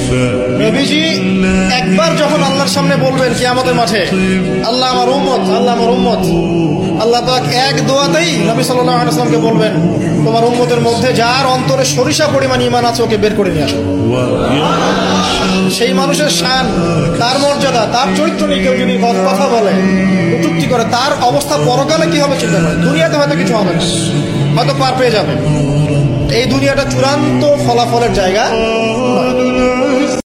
নবীজি একবার যখন আল্লাহর সামনে বলবেন কিয়ামতের মাঠে, আল্লাহ আমার উম্মত, আল্লাহ আমার উম্মত, আল্লাহ পাক এক দোয়াতেই নবী সাল্লাল্লাহু আলাইহি ওয়াসাল্লামকে বলবেন, তোমার উম্মতের মধ্যে যার অন্তরে সরিষা পরিমাণ ঈমান আছে ওকে বের করে নিয়ে আসো। সেই মানুষের শান, তার মর্যাদা, তার চরিত্র নিয়ে কেউ যদি কথা বলে, কটূক্তি করে, তার অবস্থা পরকালে কি হবে চিন্তা করে। দুনিয়াতে হয়তো কিছু হবে না, হয়তো পার পেয়ে যাবে, এই দুনিয়াটা চূড়ান্ত ফলাফলের জায়গা নয়।